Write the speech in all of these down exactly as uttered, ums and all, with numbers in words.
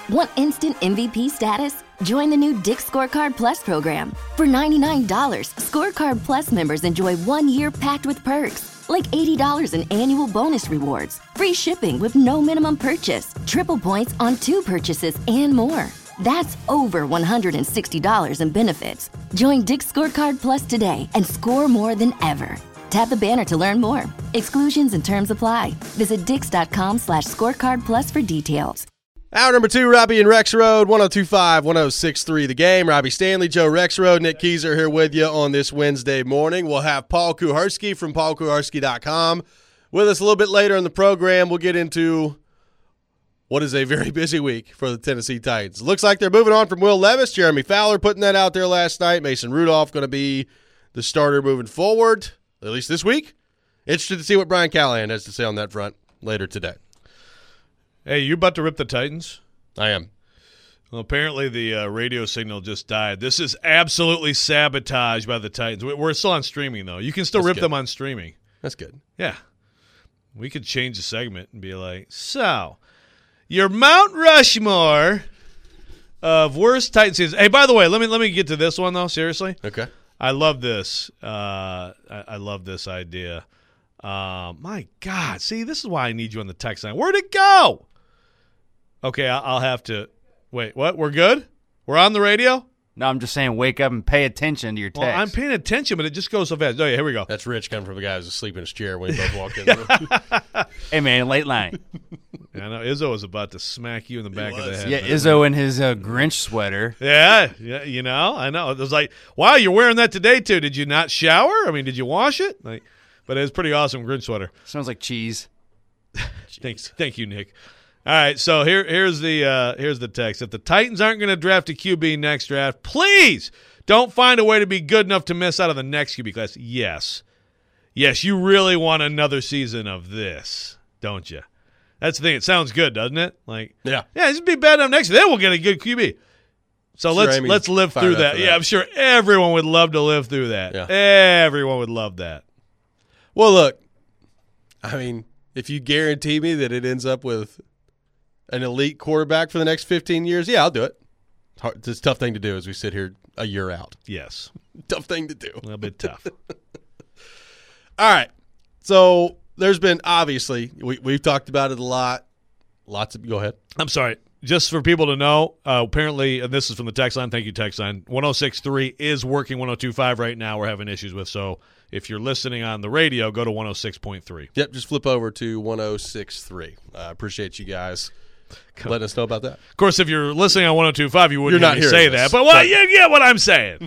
Want instant M V P status? Join the new Dick's Scorecard Plus program. For ninety-nine dollars, Scorecard Plus members enjoy one year packed with perks, like eighty dollars in annual bonus rewards, free shipping with no minimum purchase, triple points on two purchases, and more. That's over one hundred sixty dollars in benefits. Join Dick's Scorecard Plus today and score more than ever. Tap the banner to learn more. Exclusions and terms apply. Visit dix.com slash scorecard plus for details. Hour number two, Robbie and Rexroad, one oh two point five, one oh six point three The Game. Robbie Stanley, Joe Rexroad, Nick Keyser here with you on this Wednesday morning. We'll have Paul Kuharsky from paul kuharsky dot com with us a little bit later in the program. We'll get into what is a very busy week for the Tennessee Titans. Looks like they're moving on from Will Levis. Jeremy Fowler putting that out there last night. Mason Rudolph going to be the starter moving forward, at least this week. Interested to see what Brian Callahan has to say on that front later today. Hey, you about to rip the Titans? I am. Well, apparently the uh, radio signal just died. This is absolutely sabotaged by the Titans. We're still on streaming, though. You can still That's rip good. them on streaming. That's good. Yeah. We could change the segment and be like, so, your Mount Rushmore of worst Titans seasons. Hey, by the way, let me let me get to this one, though, seriously. Okay. I love this. Uh, I, I love this idea. Uh, my God. See, this is why I need you on the text line. Where'd it go? Okay, I'll have to – wait, what? We're good? We're on the radio? No, I'm just saying wake up and pay attention to your text. Well, I'm paying attention, but it just goes so fast. Oh, yeah, here we go. That's Rich coming from a guy who's asleep in his chair when he both walked in the room. Hey, man, late night. Yeah, I know Izzo was about to smack you in the back of the head. Yeah, Izzo in his uh, Grinch sweater. Yeah, yeah, you know, I know. It was like, wow, you're wearing that today, too. Did you not shower? I mean, did you wash it? Like, but it was pretty awesome Grinch sweater. Smells like cheese. Thanks, thank you, Nick. All right, so here, here's the uh, here's the text. If the Titans aren't going to draft a Q B next draft, please don't find a way to be good enough to miss out on the next Q B class. Yes, yes, you really want another season of this, don't you? That's the thing. It sounds good, doesn't it? Like, yeah, yeah, just be bad enough next year. Then we'll get a good Q B. So Sure, let's Amy's let's live through that. that. Yeah, I'm sure everyone would love to live through that. Yeah. Everyone would love that. Well, look, I mean, if you guarantee me that it ends up with an elite quarterback for the next fifteen years, yeah, I'll do it. It's, hard, it's a tough thing to do as we sit here a year out. Yes. Tough thing to do. A little bit tough. All right. So there's been, obviously, we, we've talked about it a lot. Lots of – go ahead. I'm sorry. Just for people to know, uh, apparently, and this is from the text line. Thank you, text line. one oh six point three is working. one oh two point five right now we're having issues with. So if you're listening on the radio, go to one oh six point three. Yep, just flip over to one oh six point three. I uh, appreciate you guys letting us know about that. Of course, if you're listening on one oh two point five, you wouldn't You're not hear me say hearing that. this. But well, you get what I'm saying.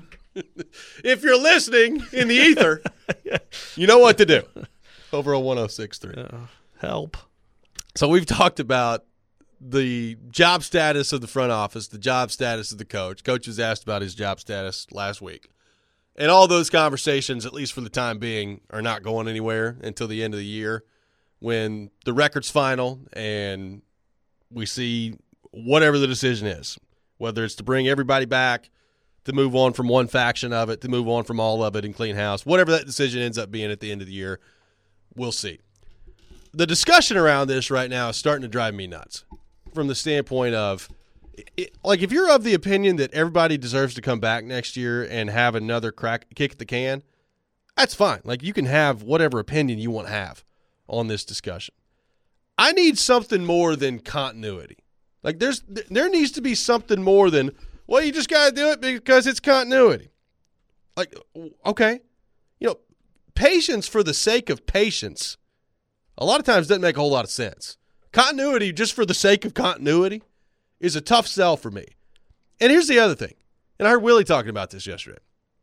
If you're listening in the ether, you know what to do. Over on one oh six point three. Uh, help. So we've talked about the job status of the front office, the job status of the coach. Coach was asked about his job status last week. And all those conversations, at least for the time being, are not going anywhere until the end of the year when the record's final and we see whatever the decision is, whether it's to bring everybody back, to move on from one faction of it, to move on from all of it and clean house. Whatever that decision ends up being at the end of the year, we'll see. The discussion around this right now is starting to drive me nuts from the standpoint of, it, like, if you're of the opinion that everybody deserves to come back next year and have another crack kick at the can, that's fine. Like, you can have whatever opinion you want to have on this discussion. I need something more than continuity. Like, there's there needs to be something more than, well, you just got to do it because it's continuity. Like, okay. You know, patience for the sake of patience a lot of times doesn't make a whole lot of sense. Continuity just for the sake of continuity is a tough sell for me. And here's the other thing. And I heard Willie talking about this yesterday.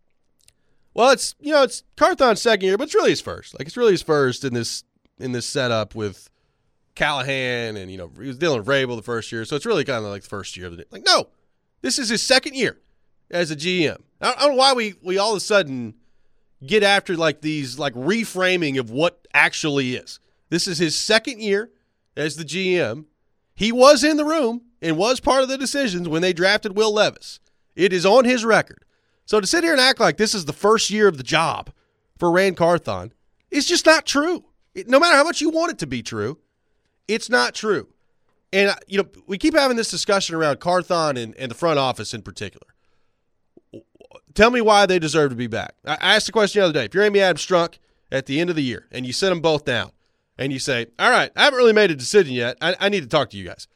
Well, it's, you know, it's Carthon's second year, but it's really his first. Like, it's really his first in this in this setup with Callahan, and, you know, he was dealing with Vrabel the first year, so it's really kind of like the first year of the – like, no, this is his second year as a G M. I don't, I don't know why we, we all of a sudden get after, like, these, like, reframing of what actually is. This is his second year as the G M. He was in the room and was part of the decisions when they drafted Will Levis. It is on his record. So to sit here and act like this is the first year of the job for Ran Carthon is just not true. It, no matter how much you want it to be true, it's not true. And, you know, we keep having this discussion around Carthon and, and the front office in particular. Tell me why they deserve to be back. I asked the question the other day. If you're Amy Adams-Strunk at the end of the year and you sit them both down and you say, all right, I haven't really made a decision yet. I, I need to talk to you guys.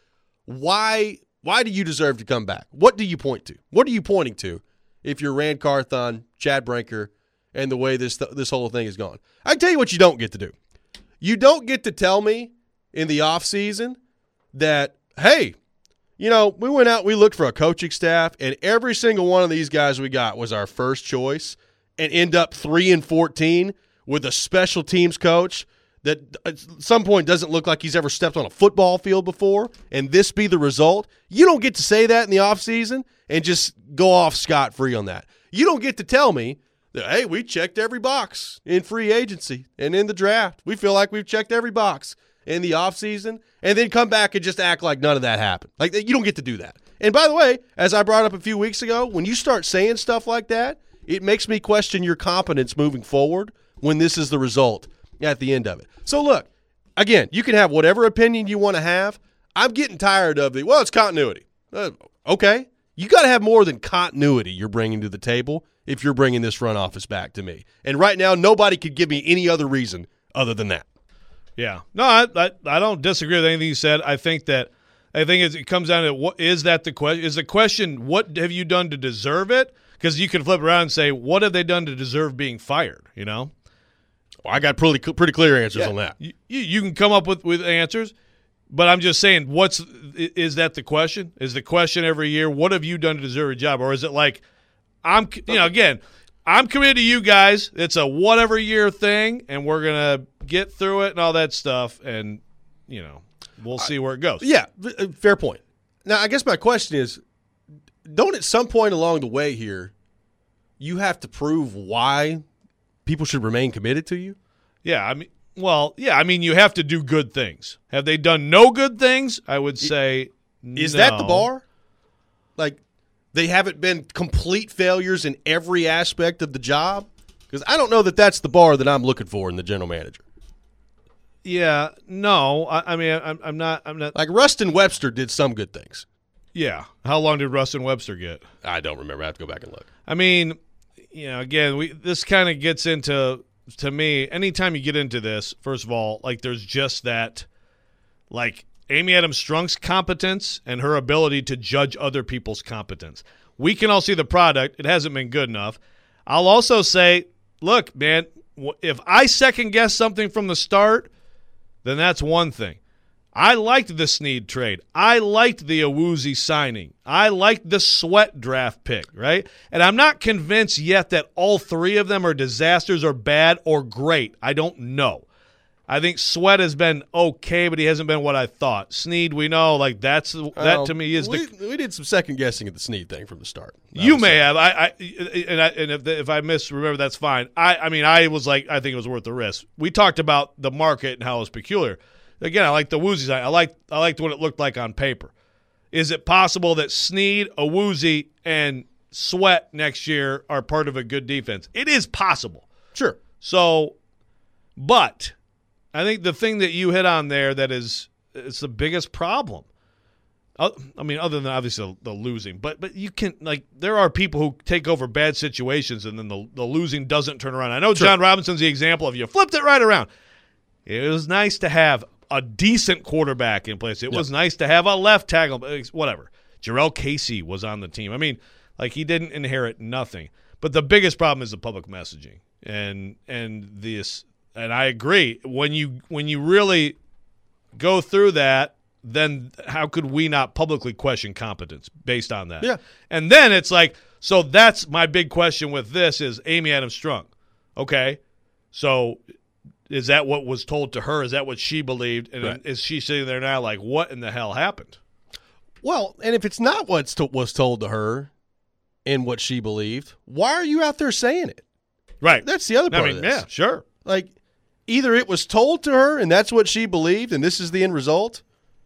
Why why do you deserve to come back? What do you point to? What are you pointing to if you're Rand Carthon, Chad Brinker, and the way this this whole thing has gone? I can tell you what you don't get to do. You don't get to tell me in the offseason that, hey, you know, we went out, we looked for a coaching staff, and every single one of these guys we got was our first choice, and end up three and fourteen with a special teams coach that at some point doesn't look like he's ever stepped on a football field before, and this be the result. You don't get to say that in the offseason and just go off scot-free on that. You don't get to tell me that, hey, we checked every box in free agency and in the draft. We feel like we've checked every box in the offseason, and then come back and just act like none of that happened. Like, you don't get to do that. And by the way, as I brought up a few weeks ago, when you start saying stuff like that, it makes me question your competence moving forward when this is the result at the end of it. So look, again, you can have whatever opinion you want to have. I'm getting tired of the, well, it's continuity. Uh, okay. You got to have more than continuity you're bringing to the table if you're bringing this front office back to me. And right now, nobody could give me any other reason other than that. Yeah. No, I, I I don't disagree with anything you said. I think that I think it comes down to what is that the question? Is the question what have you done to deserve it? Because you can flip around and say what have they done to deserve being fired? You know. Well, I got pretty pretty clear answers yeah. on that. You, you can come up with, with answers, but I'm just saying, what's is that the question? Is the question every year what have you done to deserve a job, or is it like I'm you know again? I'm committed to you guys. It's a whatever year thing, and we're going to get through it and all that stuff, and, you know, we'll see where it goes. Yeah, fair point. Now, I guess my question is, don't at some point along the way here, you have to prove why people should remain committed to you? Yeah, I mean, well, yeah, I mean, you have to do good things. Have they done no good things? I would say Is no. that the bar? Like, they haven't been complete failures in every aspect of the job? Because I don't know that that's the bar that I'm looking for in the general manager. Yeah, no. I, I mean, I'm, I'm not. I'm not. Like Rustin Webster did some good things. Yeah. How long did Rustin Webster get? I don't remember. I have to go back and look. I mean, you know, again, we this kind of gets into to me. Anytime you get into this, first of all, like there's just that, like. Amy Adams-Strunk's competence and her ability to judge other people's competence. We can all see the product. It hasn't been good enough. I'll also say, look, man, if I second-guess something from the start, then that's one thing. I liked the Snead trade. I liked the Awuzie signing. I liked the Sweat draft pick, right? And I'm not convinced yet that all three of them are disasters or bad or great. I don't know. I think Sweat has been okay, but he hasn't been what I thought. Snead, we know, like that's that well, to me is we, the. We did some second guessing at the Snead thing from the start. You may have, I, I and, I, and if if I misremember, that's fine. I, I mean, I was like, I think it was worth the risk. We talked about the market and how it was peculiar. Again, I like the Awuzie sign. I like I liked what it looked like on paper. Is it possible that Snead, Awuzie, and Sweat next year are part of a good defense? It is possible. Sure. So, but. I think the thing that you hit on there that is it's the biggest problem. I mean, other than obviously the losing, but but you can like there are people who take over bad situations and then the the losing doesn't turn around. I know John Robinson's the example of you flipped it right around. It was nice to have a decent quarterback in place. It yep. was nice to have a left tackle, whatever. Jarrell Casey was on the team. I mean, like he didn't inherit nothing. But the biggest problem is the public messaging and and this. And I agree. When you when you really go through that, then how could we not publicly question competence based on that? Yeah. And then it's like, so that's my big question with this is Amy Adams-Strunk. Okay. So is that what was told to her? Is that what she believed? And right. is she sitting there now like, what in the hell happened? Well, and if it's not what to- was told to her and what she believed, why are you out there saying it? Right. That's the other part I mean, of this. Yeah, sure. Like, either it was told to her and that's what she believed and this is the end result,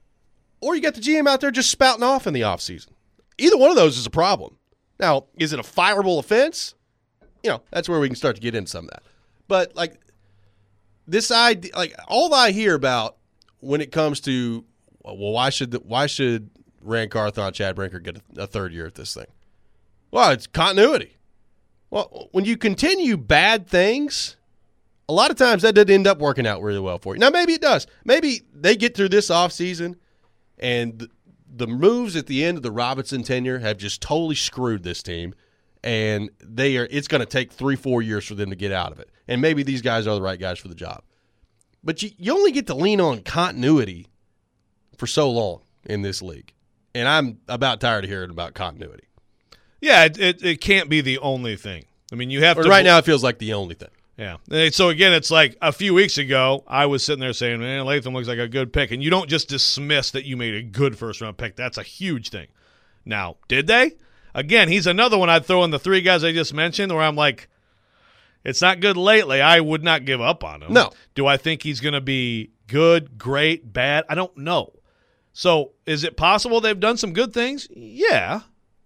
or you got the G M out there just spouting off in the offseason. Either one of those is a problem. Now, is it a fireable offense? You know, that's where we can start to get into some of that. But, like, this idea, like, all I hear about when it comes to well, why should the, why should Rand Carthon, Chad Brinker get a, a third year at this thing? Well, it's continuity. Well, when you continue bad things, a lot of times that doesn't end up working out really well for you. Now, maybe it does. Maybe they get through this offseason and the, the moves at the end of the Robinson tenure have just totally screwed this team, and they are. It's going to take three, four years for them to get out of it. And maybe these guys are the right guys for the job. But you, you only get to lean on continuity for so long in this league. And I'm about tired of hearing about continuity. Yeah, it, it, it can't be the only thing. I mean, you have but to. Right now, it feels like the only thing. Yeah. And so, again, it's like a few weeks ago, I was sitting there saying, man, Latham looks like a good pick. And you don't just dismiss that you made a good first-round pick. That's a huge thing. Now, did they? Again, he's another one I'd throw in the three guys I just mentioned where I'm like, it's not good lately. I would not give up on him. No. Do I think he's going to be good, great, bad? I don't know. So is it possible they've done some good things? Yeah.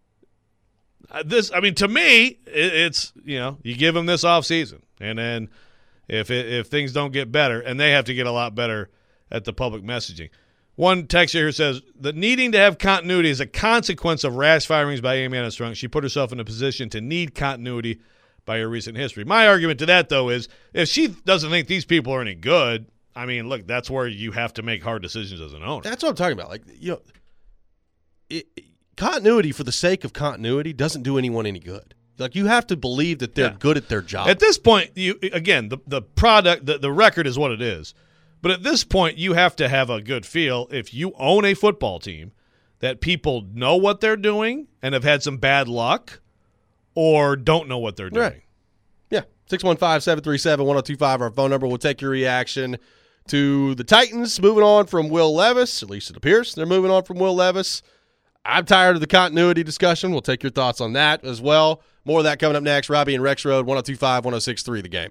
Uh, this, I mean, to me, it, it's, you know, you give them this offseason. And then if it, if things don't get better, and they have to get a lot better at the public messaging. One texter here says, the needing to have continuity is a consequence of rash firings by Amy Anna Strunk. She put herself in a position to need continuity by her recent history. My argument to that, though, is if she doesn't think these people are any good, I mean, look, that's where you have to make hard decisions as an owner. That's what I'm talking about. Like, you know, it, it, continuity for the sake of continuity doesn't do anyone any good. Like, you have to believe that they're Yeah. good at their job. At this point, you again, the, the product, the, the record is what it is. But at this point, you have to have a good feel if you own a football team that people know what they're doing and have had some bad luck or don't know what they're doing. Right. Yeah. six one five, seven three seven, one oh two five, our phone number. We'll take your reaction to the Titans moving on from Will Levis. At least it appears they're moving on from Will Levis. I'm tired of the continuity discussion. We'll take your thoughts on that as well. More of that coming up next. Robbie and Rex Road, one oh two five, one oh six three, The Game.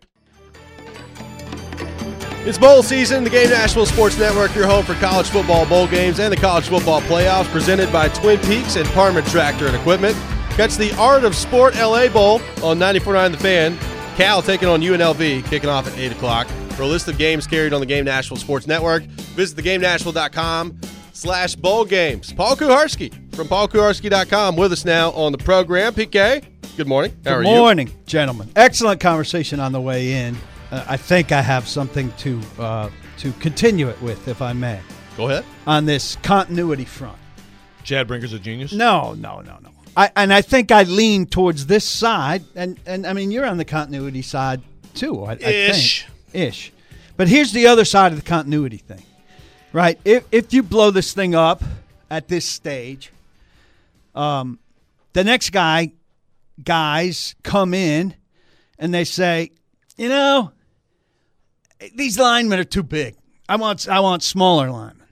It's bowl season. The Game Nashville Sports Network, your home for college football bowl games and the college football playoffs, presented by Twin Peaks and Parman Tractor and Equipment. Catch the Art of Sport L A Bowl on ninety-four point nine The Fan. Cal taking on U N L V, kicking off at eight o'clock. For a list of games carried on the Game Nashville Sports Network, visit the game nashville dot com slash bowl games. Paul Kuharski from paul kuharski dot com with us now on the program. P K, good morning. How Good are morning, you? gentlemen. Excellent conversation on the way in. Uh, I think I have something to uh, to continue it with, if I may. Go ahead. On this continuity front. Chad Brinker's a genius? No, no, no, no. I, and I think I lean towards this side, and, and I mean, you're on the continuity side, too, I, I Ish. think. Ish. But here's the other side of the continuity thing, right? If, if you blow this thing up at this stage, um, the next guy, guys come in, and they say, you know, these linemen are too big. I want I want smaller linemen,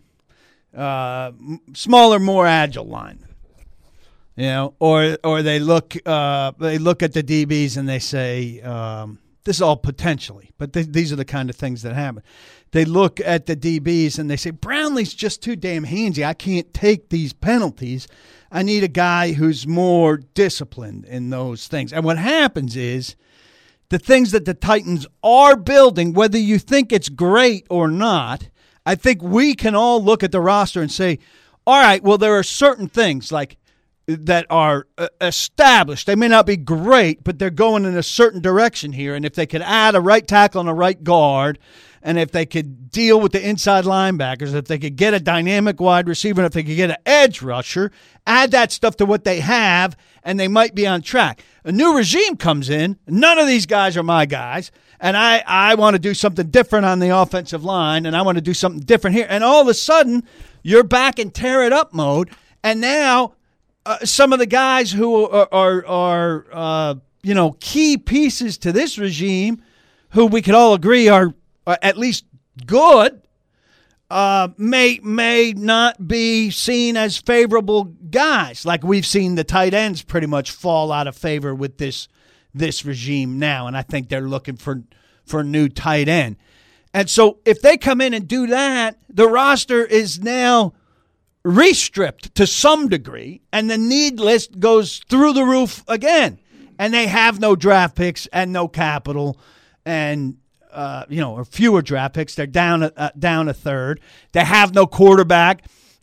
uh, m- smaller, more agile linemen. You know, or or they look uh, they look at the D Bs and they say um, this is all potentially, but th- these are the kind of things that happen. They look at the D Bs and they say Brownlee's just too damn handsy. I can't take these penalties. I need a guy who's more disciplined in those things. And what happens is, the things that the Titans are building, whether you think it's great or not, I think we can all look at the roster and say, all right, well, there are certain things like that are uh, established. They may not be great, but they're going in a certain direction here. And if they could add a right tackle and a right guard, and if they could deal with the inside linebackers, if they could get a dynamic wide receiver, and if they could get an edge rusher, add that stuff to what they have, and they might be on track. A new regime comes in. None of these guys are my guys, and I, I want to do something different on the offensive line, and I want to do something different here. And all of a sudden, you're back in tear-it-up mode, and now uh, some of the guys who are, are, are uh, you know, key pieces to this regime, who we could all agree are uh, at least good, uh, may may not be seen as favorable guys. Like we've seen the tight ends pretty much fall out of favor with this this regime now, and I think they're looking for for a new tight end. And so if they come in and do that, the roster is now restripped to some degree, and the need list goes through the roof again. And they have no draft picks and no capital, and uh, you know, or fewer draft picks. They're down a, uh, down a third. They have no quarterback.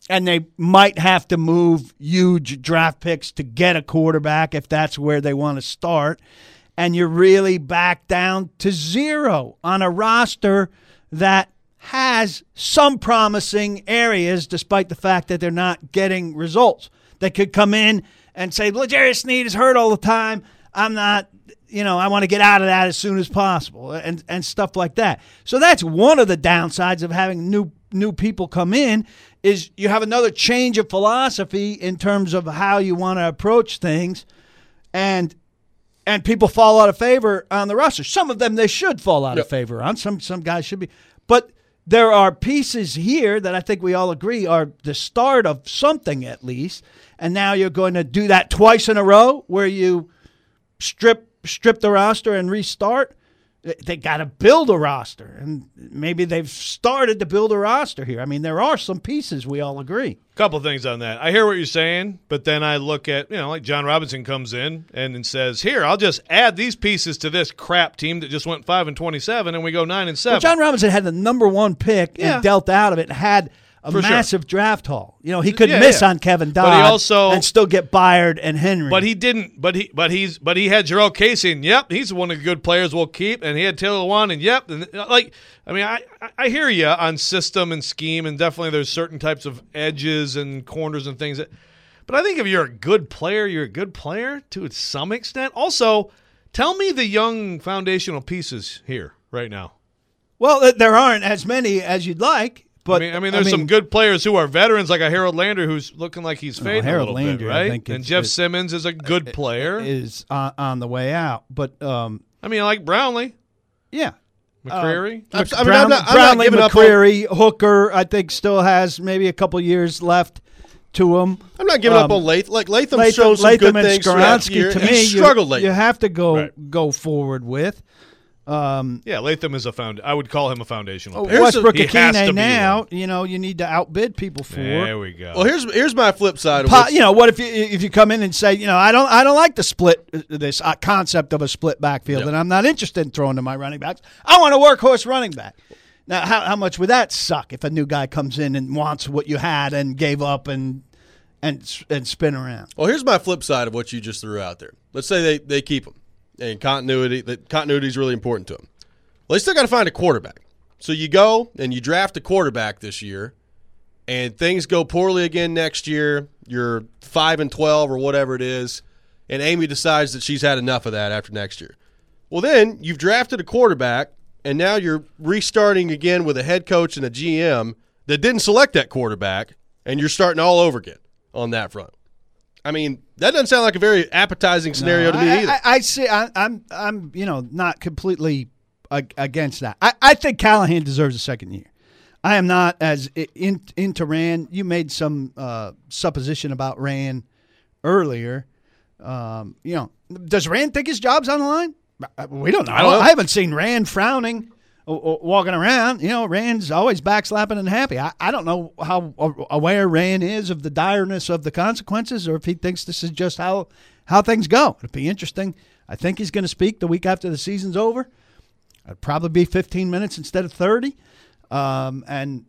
and they might have to move huge draft picks to get a quarterback if that's where they want to start. And you're really back down to zero on a roster that has some promising areas despite the fact that they're not getting results. They could come in and say, L'Jarius Sneed is hurt all the time. I'm not, you know, I want to get out of that as soon as possible and, and stuff like that. So that's one of the downsides of having new new people come in is you have another change of philosophy in terms of how you want to approach things. And And people fall out of favor on the roster. Some of them they should fall out yep. of favor on. Some some guys should be. But there are pieces here that I think we all agree are the start of something at least. And now you're going to do that twice in a row where you strip strip the roster and restart. They got to build a roster, and maybe they've started to build a roster here. I mean, there are some pieces we all agree. Couple things on that. I hear what you're saying, but then I look at, you know, like John Robinson comes in and, and says, here, I'll just add these pieces to this crap team that just went five and twenty-seven, and we go nine and seven. Well, John Robinson had the number one pick Yeah. and dealt out of it, and had a For massive sure. draft haul. You know, he could Yeah, miss yeah. on Kevin Dodd But he also- and still get Byard and Henry. But he didn't. But he. But he's. But he had Jarrell Casey, and yep, he's one of the good players we'll keep. And he had Taylor Lewan, and yep, and like I mean, I I hear you on system and scheme, and definitely there's certain types of edges and corners and things that. But I think if you're a good player, you're a good player to some extent. Also, tell me the young foundational pieces here right now. Well, th- there aren't as many as you'd like. But I mean, I mean, there's some good players who are veterans, like a Harold Lander, who's looking like he's fading Harold a little Lander, bit, I right? think and it's- Jeff it- Simmons is a good player. is on, on the way out. But um, I mean, I like Brownlee, yeah. McCreary. I'm, I mean, Brown, I'm not, I'm Brownlee, not giving up on, McCreary, Hooker, I think still has maybe a couple years left to him. I'm not giving up Um, on Latham. Like Latham's Latham, shown some Latham good and things throughout the Skoronski, year. to He me, you, struggled late. you have to go Right. go forward with. Um, Yeah, Latham is a found. I would call him a foundational. player. Here's Westbrook He has to Akine be now, one. you know, you need to outbid people for. There we go. Well, here's here's my flip side of Po- what's, you know, what if you if you come in and say, you know, I don't I don't like the split this uh, concept of a split backfield, Yep. and I'm not interested in throwing to my running backs. I want a workhorse running back. Now, how how much would that suck if a new guy comes in and wants what you had and gave up and and and spin around? Well, here's my flip side of what you just threw out there. Let's say they, they keep him, and continuity that continuity is really important to them. Well, they still got to find a quarterback. So you go and you draft a quarterback this year, and things go poorly again next year. You're five and twelve or whatever it is, and Amy decides that she's had enough of that after next year. Well, then you've drafted a quarterback, and now you're restarting again with a head coach and a G M that didn't select that quarterback, and you're starting all over again on that front. I mean, that doesn't sound like a very appetizing scenario No, to me I, either. I, I see. I, I'm I'm you know not completely ag- against that. I, I think Callahan deserves a second year. I am not as i- in, into Rand. You made some uh, supposition about Rand earlier. Um, you know, does Rand think his job's on the line? We don't know. I, don't know. haven't seen Rand frowning, or, or walking around. You know, Rand's always backslapping and happy. I, I don't know how aware Rand is of the direness of the consequences, or if he thinks this is just how how things go. It'd be interesting. I think he's going to speak the week after the season's over. It'd probably be fifteen minutes instead of thirty, um, and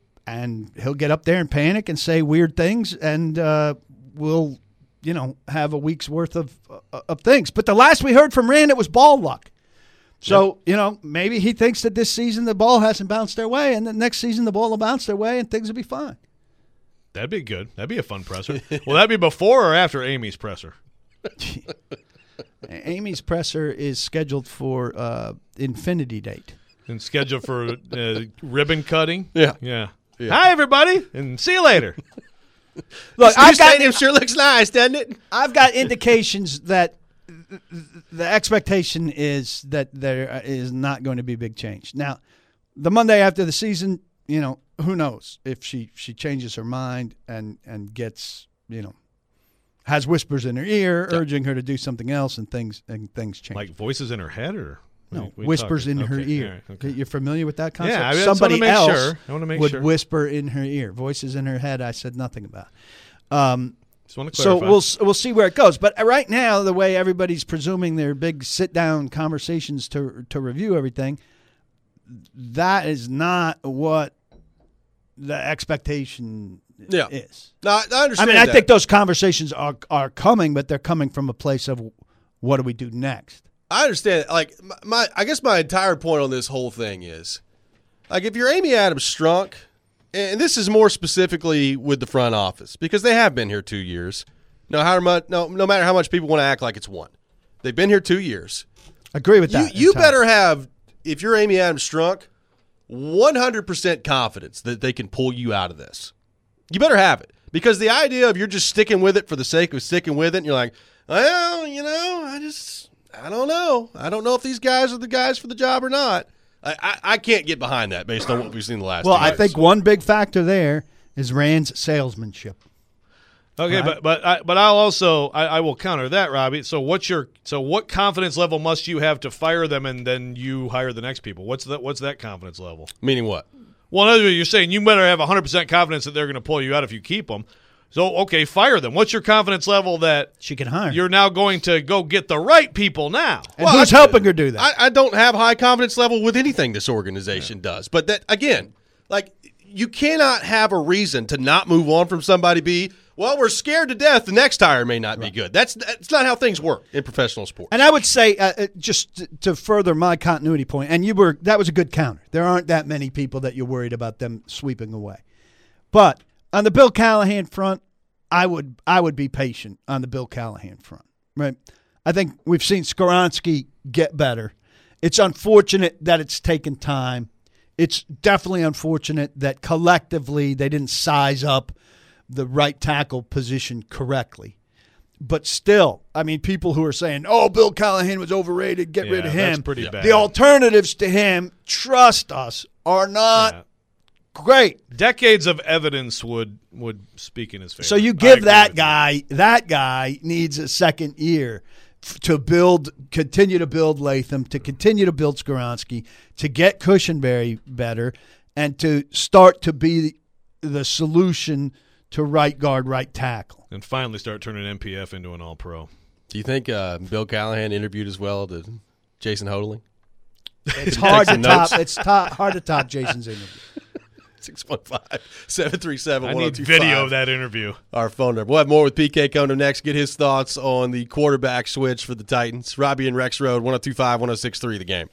and he'll get up there and panic and say weird things, and uh, we'll. you know, have a week's worth of uh, of things. But the last we heard from Rand, it was ball luck. So, yep. you know, maybe he thinks that this season the ball hasn't bounced their way, and the next season the ball will bounce their way and things will be fine. That'd be good. That'd be a fun presser. Will that be before or after Amy's presser? Amy's presser is scheduled for uh, infinity date. And scheduled for uh, ribbon cutting? Yeah. yeah. Yeah. Hi, everybody, and see you later. Look, This I've got, stadium sure looks nice, doesn't it? I've got indications that the expectation is that there is not going to be big change. Now, the Monday after the season, you know, who knows if she, she changes her mind and, and gets, you know, has whispers in her ear, Yep. urging her to do something else, and things and things change. Like voices in her head, or no, what are you whispers talking? in her Okay, ear. all right, okay. You're familiar with that concept? Yeah, I mean, I just wanna Somebody make else sure. I wanna make would sure. whisper in her ear. Voices in her head, I said nothing about. Um, Just want to so clarify. we'll we'll see where it goes. But right now, the way everybody's presuming their big sit down conversations to to review everything, that is not what the expectation Yeah. is. No, I, I I understand mean, I that. think those conversations are are coming, but they're coming from a place of what do we do next? I understand. Like my, my, I guess my entire point on this whole thing is, like, if you're Amy Adams Strunk, and this is more specifically with the front office because they have been here two years. No, how much? No, no matter how much people want to act like it's one, they've been here two years. Agree with You, that. you entirely. better have, if you're Amy Adams Strunk, one hundred percent confidence that they can pull you out of this. You better have it because the idea of you're just sticking with it for the sake of sticking with it, and you're like, well, you know, I just. I don't know. I don't know if these guys are the guys for the job or not. I, I, I can't get behind that based on what we've seen the last Well, two I years. think one big factor there is Rand's salesmanship. Okay, Right. but but I, but I'll also I, I will counter that, Robbie. So what's your so what confidence level must you have to fire them and then you hire the next people? What's that? What's that confidence level? Meaning what? Well, in other words, you're saying you better have one hundred percent confidence that they're going to pull you out if you keep them. So okay, fire them. What's your confidence level that She can hire. you're now going to go get the right people now? and Well, who's I- helping her do that? I, I don't have high confidence level with anything this organization does. But that again, like you cannot have a reason to not move on from somebody. Be well, we're scared to death. The next hire may not be good. That's that's not how things work in professional sports. And I would say, uh, uh, just t- to further my continuity point, and you were that was a good counter. There aren't that many people that you're worried about them sweeping away. But on the Bill Callahan front, I would I would be patient on the Bill Callahan front. Right? I think we've seen Skoronski get better. It's unfortunate that it's taken time. It's definitely unfortunate that collectively they didn't size up the right tackle position correctly. But still, I mean, people who are saying, oh, Bill Callahan was overrated, get Yeah, rid of that's him. pretty bad. The alternatives to him, trust us, are not Yeah. great. Decades of evidence would would speak in his favor. So you I give agree that with you. guy, that guy needs a second year f- to build, continue to build Latham, to continue to build Skoronski, to get Cushenberry better, and to start to be the solution to right guard, right tackle. and finally start turning M P F into an All-Pro. Do you think uh, Bill Callahan interviewed as well to Jason Hodeling? It's hard to some top. notes. It's top, hard to top Jason's interview. six one five, seven three seven, I one oh need two five. video of that interview. Our phone number. We'll have more with P K Kono next. Get his thoughts on the quarterback switch for the Titans. Robbie and Rex Road, one oh two five, one oh six three, the game.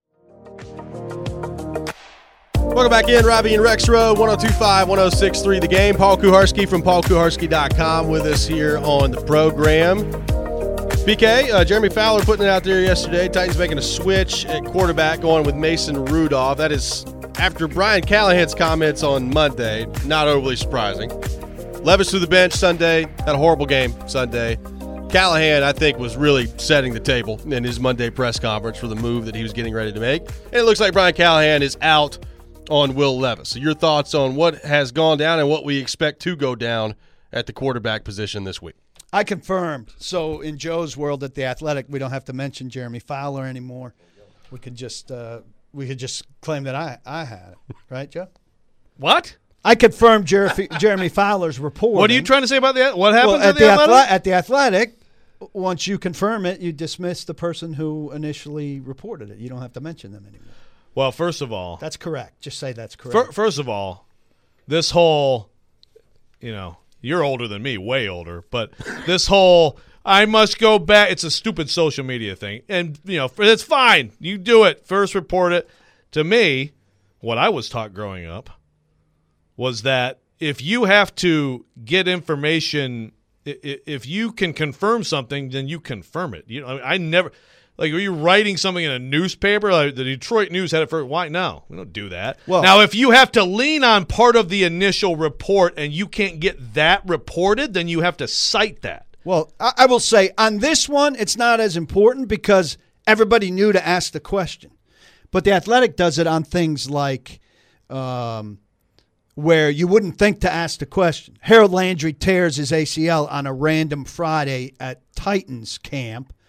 Welcome back in, Robbie and Rex Road, one oh two five, one oh six three, the game. Paul Kuharsky from paul kuharsky dot com with us here on the program. P K, uh, Jeremy Fowler putting it out there yesterday. Titans making a switch at quarterback, going with Mason Rudolph. That is after Brian Callahan's comments on Monday. Not overly surprising. Levis to the bench Sunday. Had a horrible game Sunday. Callahan, I think, was really setting the table in his Monday press conference for the move that he was getting ready to make. And it looks like Brian Callahan is out on Will Levis. So your thoughts on what has gone down and what we expect to go down at the quarterback position this week? I confirmed. So in Joe's world at the Athletic, we don't have to mention Jeremy Fowler anymore. We could just uh, we could just claim that I, I had it. Right, Joe? What? I confirmed Jer- Jeremy Fowler's report. What are you trying to say about that? What happens Well, at at the, the Athletic? athle- at the Athletic, once you confirm it, you dismiss the person who initially reported it. You don't have to mention them anymore. Well, first of all, That's correct. Just say that's correct. fir- first of all, this whole, you know, you're older than me, way older, but this whole I must go back. It's a stupid social media thing, and you know, it's fine. You do it first, report it. To me, what I was taught growing up was that if you have to get information, i- i- if you can confirm something, then you confirm it. You know, I, mean, I never. Like, are you writing something in a newspaper? Like the Detroit News had it for why? No, we don't do that. Well- now, if you have to lean on part of the initial report and you can't get that reported, then you have to cite that. Well, I, I will say on this one, it's not as important because everybody knew to ask the question. But the Athletic does it on things like um, where you wouldn't think to ask the question. Harold Landry tears his A C L on a random Friday at Titans camp.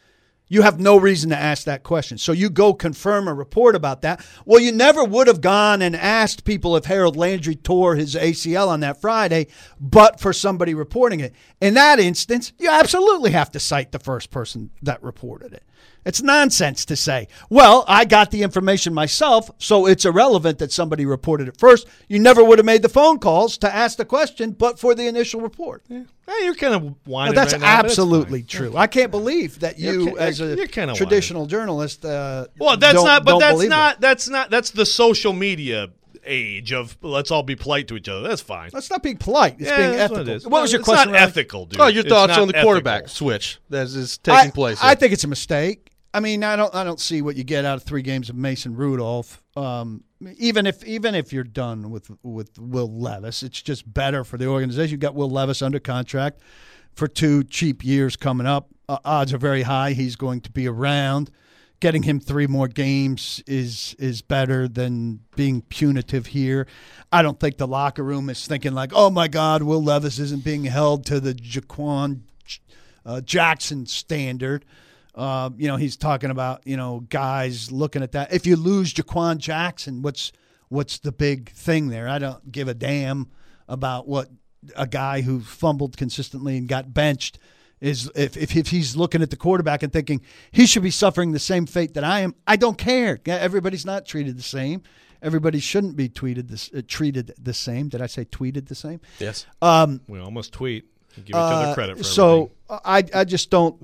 You have no reason to ask that question. So you go confirm a report about that. Well, you never would have gone and asked people if Harold Landry tore his A C L on that Friday, but for somebody reporting it. In that instance, you absolutely have to cite the first person that reported it. It's nonsense to say, well, I got the information myself, so it's irrelevant that somebody reported it first. You never would have made the phone calls to ask the question, but for the initial report. Yeah. Hey, you're kind of whining Well, that's right now, but it's absolutely fine. true. I can't believe that you, You're ki- as a you're kinda traditional journalist, uh, Well, that's don't, not. But don't that's believe not. that. That's not. That's the social media age of let's all be polite to each other. That's fine. That's not being polite. It's Yeah, being that's ethical. What, it is. What was your it's question? Not Riley? ethical, dude. Oh, your It's thoughts not on the quarterback ethical. switch that is taking I, place I here. think it's a mistake. I mean, I don't. I don't see what you get out of three games of Mason Rudolph. Um, even if even if you're done with with Will Levis, it's just better for the organization. You got Will Levis under contract for two cheap years coming up. Uh, odds are very high he's going to be around. Getting him three more games is is better than being punitive here. I don't think the locker room is thinking like, oh my God, Will Levis isn't being held to the Jaquan uh, Jackson standard. Uh, you know, he's talking about, you know, guys looking at that. If you lose Jaquan Jackson, what's what's the big thing there? I don't give a damn about what a guy who fumbled consistently and got benched is. If, if, if he's looking at the quarterback and thinking he should be suffering the same fate that I am, I don't care. Everybody's not treated the same. Everybody shouldn't be tweeted this, uh, treated the same. Did I say tweeted the same? Yes. Um, We almost tweet. Give each other uh, credit for so everything. I I just don't.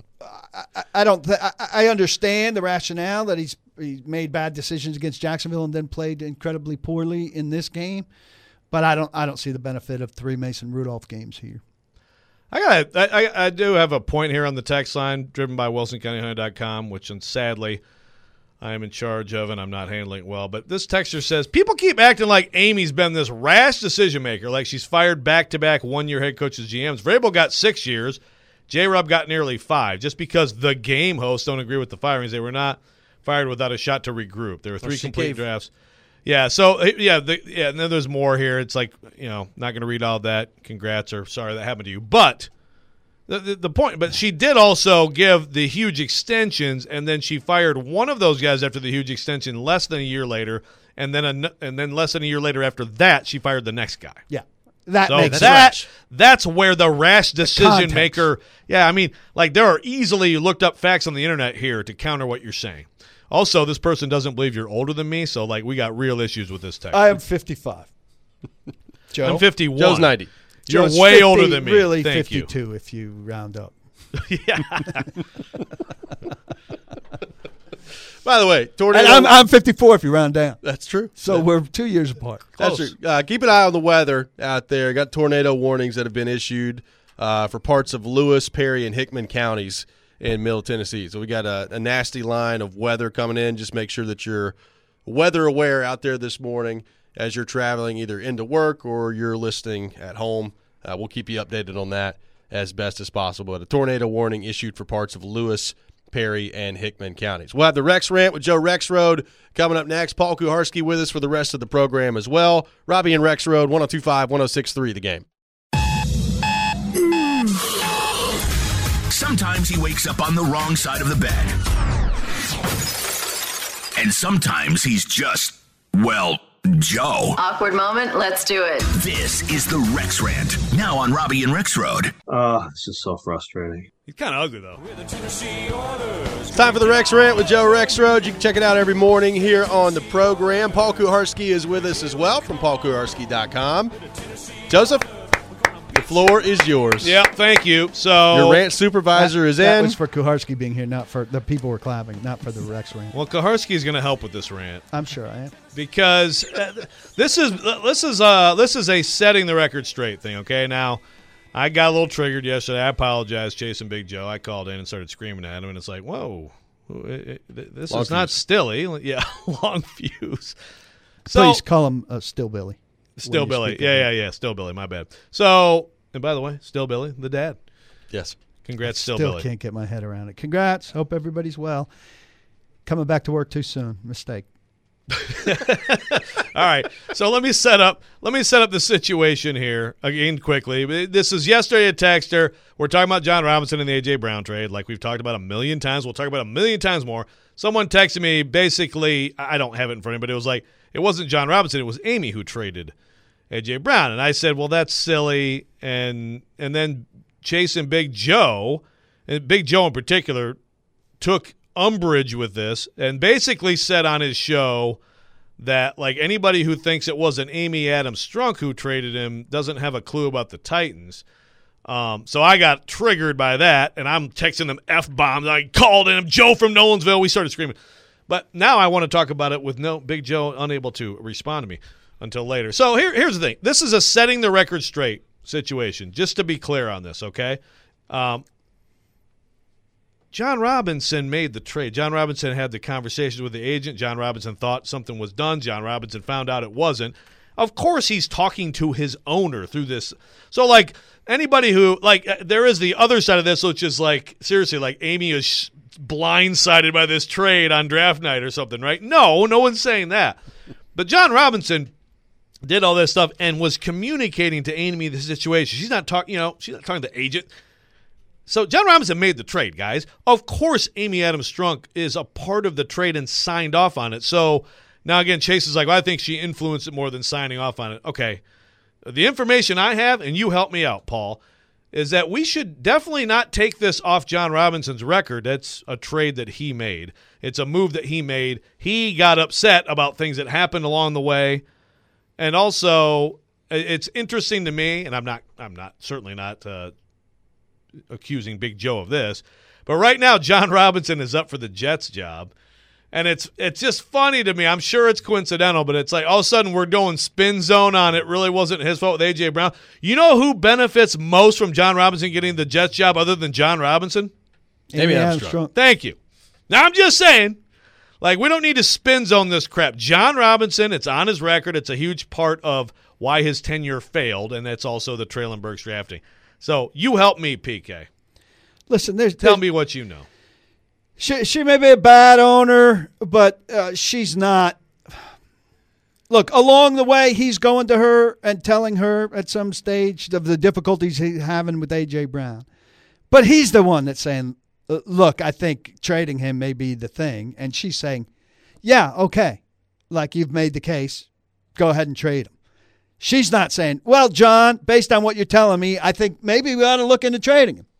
I, I don't. Th- I, I understand the rationale that he's he made bad decisions against Jacksonville and then played incredibly poorly in this game, but I don't. I don't see the benefit of three Mason Rudolph games here. I got. I, I I do have a point here on the text line driven by Wilson County Hunter dot com, which and sadly I am in charge of and I'm not handling it well. But this texter says people keep acting like Amy's been this rash decision maker, like she's fired back to back one year head coaches G Ms. Vrabel got six years. J-Rob got nearly five. Just because the game hosts don't agree with the firings, they were not fired without a shot to regroup. There were three complete gave. drafts. Yeah, so, yeah, the, yeah, and then there's more here. It's like, you know, not going to read all that. Congrats or sorry that happened to you. But the, the, the point, but she did also give the huge extensions, and then she fired one of those guys after the huge extension less than a year later, and then a, and then less than a year later after that, she fired the next guy. Yeah. That So makes that sense. that's where the rash decision context. maker. Yeah, I mean, like there are easily looked up facts on the internet here to counter what you're saying. Also, this person doesn't believe you're older than me, so like we got real issues with this text. I am fifty-five. Joe? I'm fifty-one. Joe's ninety. You're Joe's way fifty, older than me. Really, Thank fifty-two if you round up. you. Yeah. By the way, tornado. And I'm, I'm fifty-four if you round down. That's true. So we're two years apart. That's Close. true. Uh, keep an eye on the weather out there. Got tornado warnings that have been issued uh, for parts of Lewis, Perry, and Hickman counties in Middle Tennessee. So we got a, a nasty line of weather coming in. Just make sure that you're weather aware out there this morning as you're traveling either into work or you're listening at home. Uh, we'll keep you updated on that as best as possible. But a tornado warning issued for parts of Lewis, Perry, and Hickman counties. We'll have the Rex Rant with Joe Rexroad coming up next. Paul Kuharsky with us for the rest of the program as well. Robbie and Rexroad, one oh two point five, one oh six point three, The Game. Sometimes he wakes up on the wrong side of the bed. And sometimes he's just, well, Joe. Awkward moment. Let's do it. This is the Rex Rant, now on Robbie and Rexroad. Oh, this is so frustrating. He's kind of ugly though. It's time for the Rex Rant with Joe Rexroad. You can check it out every morning here on the program. Paul Kuharsky is with us as well from paul kuharsky dot com. Joseph, the floor is yours. Yeah, thank you. So Your rant supervisor that, is that in. was for Kuharsky being here, not for the people were clapping, not for the Rex Rant. well, Kuharsky is going to help with this rant. I'm sure I am. because uh, this is this is uh this is a setting the record straight thing. Okay, now I got a little triggered yesterday. I apologize, chasing Big Joe. I called in and started screaming at him, and it's like, whoa, it, it, this Long is not Stilly. Yeah, long fuse. So Please call him uh, Still Billy. Still when you Billy. speak Yeah, of yeah, him. yeah. Still Billy. My bad. So, and by the way, Still Billy, the dad. Yes. Congrats, Still, Still Billy. can't get my head around it. Congrats. Hope everybody's well. Coming back to work too soon. Mistake. All right, so let me set up. Let me set up the situation here again quickly. This is yesterday a texter. We're talking about John Robinson and the A J Brown trade, like we've talked about a million times. We'll talk about a million times more. Someone texted me. Basically, I don't have it in front of me, but it was like it wasn't John Robinson. It was Amy who traded A J Brown, and I said, "Well, that's silly." And and then Chase and Big Joe, and Big Joe in particular, took umbrage with this and basically said on his show that like anybody who thinks it wasn't Amy Adams Strunk who traded him doesn't have a clue about the Titans. Um, so I got triggered by that, and I'm texting them F-bombs. I called him, Joe from Nolensville. We started screaming. But now I want to talk about it with no Big Joe unable to respond to me until later. So here, here's the thing. This is a setting the record straight situation, just to be clear on this, okay? Um, John Robinson made the trade. John Robinson had the conversation with the agent. John Robinson thought something was done. John Robinson found out it wasn't. Of course he's talking to his owner through this. So, like, anybody who, like, there is the other side of this, which is, like, seriously, like, Amy is blindsided by this trade on draft night or something, right? No, no one's saying that. But John Robinson did all this stuff and was communicating to Amy the situation. She's not talking, you know, she's not talking to the agent. So John Robinson made the trade, guys. Of course, Amy Adams Strunk is a part of the trade and signed off on it. So now again, Chase is like, well, I think she influenced it more than signing off on it. Okay, the information I have, and you help me out, Paul, is that we should definitely not take this off John Robinson's record. That's a trade that he made. It's a move that he made. He got upset about things that happened along the way, and also it's interesting to me, and I'm not, I'm not certainly not. Uh, accusing Big Joe of this, but right now John Robinson is up for the Jets job, and it's it's just funny to me. I'm sure it's coincidental, but it's like all of a sudden we're going spin zone on it. Really wasn't his fault with A J Brown. You know who benefits most from John Robinson getting the Jets job other than John Robinson? Amy Armstrong. Thank you. Now I'm just saying, like, we don't need to spin zone this crap. John Robinson, it's on his record. It's a huge part of why his tenure failed, and that's also the Traylon Burks drafting. So you help me, P K. Listen, there's tell there's, me what you know. She she may be a bad owner, but uh, she's not. Look, along the way, he's going to her and telling her at some stage of the difficulties he's having with A J Brown. But he's the one that's saying, look, I think trading him may be the thing. And she's saying, yeah, okay, like you've made the case, go ahead and trade him. She's not saying, well, John, based on what you're telling me, I think maybe we ought to look into trading him,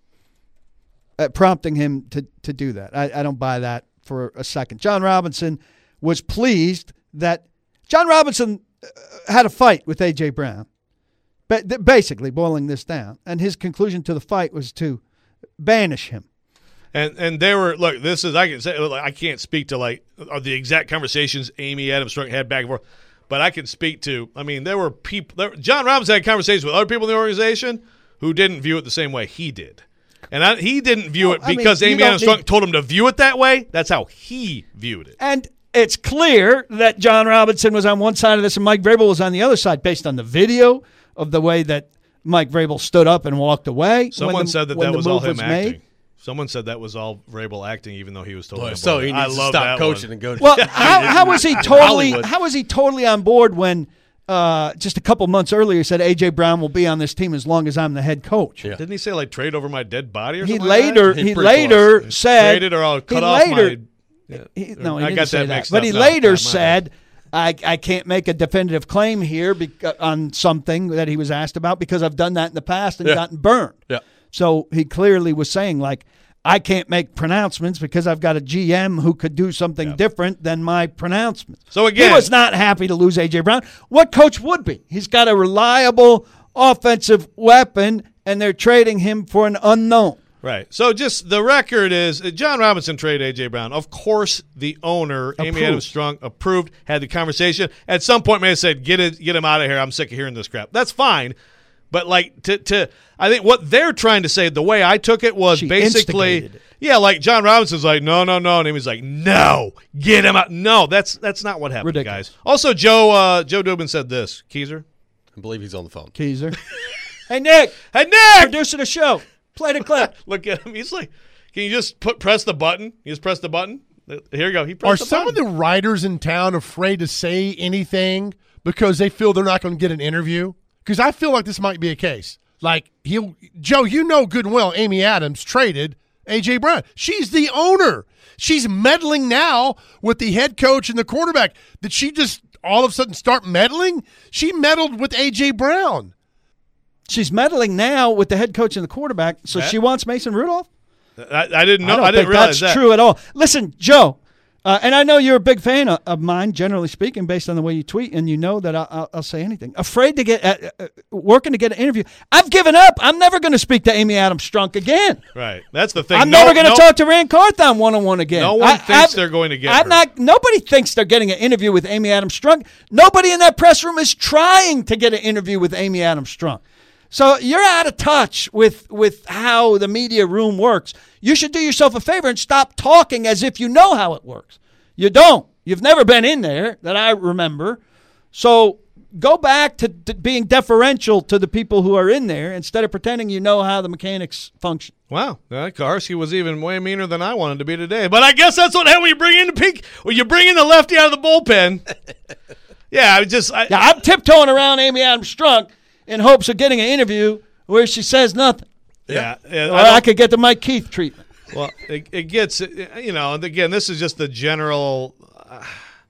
uh, prompting him to, to do that. I, I don't buy that for a second. John Robinson was pleased that John Robinson uh, had a fight with A J Brown, but th- basically boiling this down. And his conclusion to the fight was to banish him. And and they were, look, this is, I can say, I can't speak to like the exact conversations Amy Adams Strunk had back and forth. But I can speak to, I mean, there were people, there, John Robinson had conversations with other people in the organization who didn't view it the same way he did. And I, he didn't view well, it because I mean, Amy Adams Strunk told him to view it that way. That's how he viewed it. And it's clear that John Robinson was on one side of this and Mike Vrabel was on the other side based on the video of the way that Mike Vrabel stood up and walked away. Someone the, said that that was all him was acting. Made. Someone said that was all Vrabel acting, even though he was totally. Boy, so he needs I to love stop coaching one. and go to. Well, how, how was he totally? Hollywood. How was he totally on board when uh, just a couple months earlier he said A J Brown will be on this team as long as I'm the head coach? Yeah. Didn't he say like trade over my dead body or he something? later like that? he Pretty later close. said Traded or I'll cut he off later, my. Yeah. He, no, he I didn't got say that that. mixed But up. he No, later no, said, I, "I can't make a definitive claim here bec- on something that he was asked about because I've done that in the past and Yeah. gotten burned." Yeah. So he clearly was saying, like, I can't make pronouncements because I've got a G M who could do something Yeah. different than my pronouncements. So again, he was not happy to lose A J Brown. What coach would be? He's got a reliable offensive weapon, and they're trading him for an unknown. Right. So just the record is uh, John Robinson traded A J Brown. Of course, the owner, Approved. Amy Adams Strunk, approved, had the conversation. At some point, may have said, get it, get him out of here. I'm sick of hearing this crap. That's fine. But, like, to, to I think what they're trying to say, the way I took it was She basically, instigated it. yeah, like John Robinson's like, no, no, no. And Amy's like, no, get him out. No, that's that's not what happened, Ridiculous. guys. Also, Joe uh, Joe Dubin said this. Keezer? I believe he's on the phone. Keezer. Hey, Nick. Hey, Nick! Producer the show. Play the clip. Look at him. He's like, can you just put press the button? You just press the button? Here you go. He Are pressed the some of button. the writers in town afraid to say anything because they feel they're not going to get an interview? Because I feel like this might be a case. Like, he'll Joe, you know good and well Amy Adams traded A J. Brown. She's the owner. She's meddling now with the head coach and the quarterback. Did she just all of a sudden start meddling? She meddled with A J. Brown. She's meddling now with the head coach and the quarterback, so That- she wants Mason Rudolph? I, I didn't know. I don't I, didn't think realize that's that. true at all. Listen, Joe, uh, and I know you're a big fan of, of mine, generally speaking, based on the way you tweet, and you know that I'll, I'll, I'll say anything. Afraid to get uh, uh, working to get an interview. I've given up. I'm never going to speak to Amy Adams Strunk again. Right. That's the thing. I'm No- never going to no- talk to Rand Carthon one on one again. No one I- thinks I've- they're going to get I'm her. not. Nobody thinks they're getting an interview with Amy Adams Strunk. Nobody in that press room is trying to get an interview with Amy Adams Strunk. So you're out of touch with with how the media room works. You should do yourself a favor and stop talking as if you know how it works. You don't. You've never been in there that I remember. So go back to, to being deferential to the people who are in there instead of pretending you know how the mechanics function. Wow, uh, Karski was even way meaner than I wanted to be today. But I guess that's what happens when you bring in the pink. When you bring in the lefty out of the bullpen. Yeah, I just. I, Yeah, I'm tiptoeing around Amy Adams Strunk in hopes of getting an interview where she says nothing. yeah, yeah, Or I I, don't- could get the Mike Keith treatment. Well, it, it gets, you know, and again, this is just the general, uh,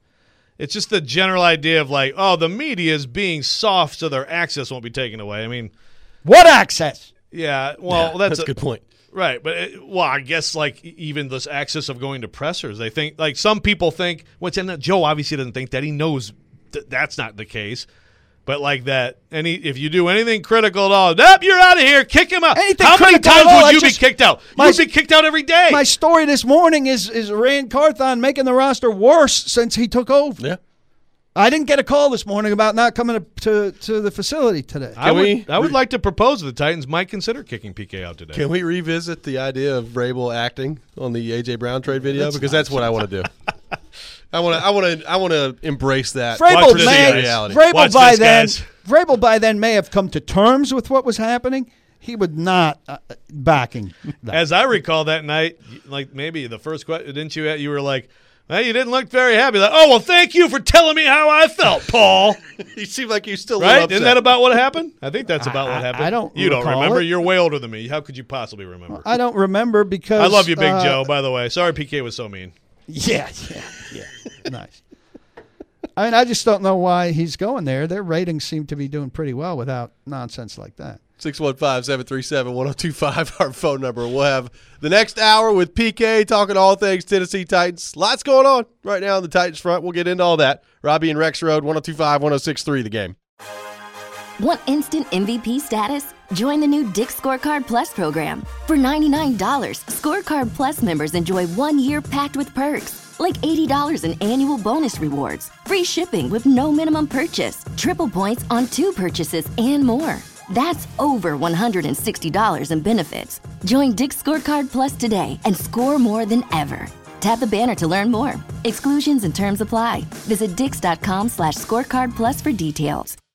it's just the general idea of like, oh, the media is being soft so their access won't be taken away. I mean, What access? yeah, well, Yeah, that's, a good point. Right, but, it, well, I guess like even this access of going to pressers, they think, like some people think, which and Joe obviously doesn't think that. He knows th- that's not the case. But like that, any if you do anything critical at all, nope, you're out of here. Kick him out. Anything How many critical at times all, would I you just- be kicked out? my- You'd be kicked out every day. My story this morning is is Rand Carthon making the roster worse since he took over. Yeah. I didn't get a call this morning about not coming to, to, to the facility today. I would, we- I would like to propose that the Titans might consider kicking P K out today. Can we revisit the idea of Vrabel acting on the A J. Brown trade video? That's because that's what I want to do. I want to. I want to. I want to embrace that. Watch Vrabel this, may, guys. reality. Vrabel Watch by this, then, guys. Vrabel by then may have come to terms with what was happening. He would not uh, backing that. As I recall that night, like maybe the first question, didn't you? You were like, well, you didn't look very happy. Like, oh, well, thank you for telling me how I felt, Paul. You seem like you still Right? upset. Isn't that about what happened? I think that's about I- what happened. I don't You don't recall remember? it. You're way older than me. How could you possibly remember? I don't remember because I love you, Big uh, Joe, by the way. Sorry P K was so mean. Yeah, yeah, yeah. Nice. I mean, I just don't know why he's going there. Their ratings seem to be doing pretty well without nonsense like that. six one five, seven three seven, one oh two five, our phone number. We'll have the next hour with P K talking all things Tennessee Titans. Lots going on right now on the Titans front. We'll get into all that. Robbie and Rex Road, one oh two five, one oh six three, the game. Want instant M V P status? Join the new Dick Scorecard Plus program. For ninety-nine dollars, Scorecard Plus members enjoy one year packed with perks, like eighty dollars in annual bonus rewards, free shipping with no minimum purchase, triple points on two purchases, and more. That's over one hundred sixty dollars in benefits. Join Dick Scorecard Plus today and score more than ever. Tap the banner to learn more. Exclusions and terms apply. Visit dix.com slash scorecard plus for details.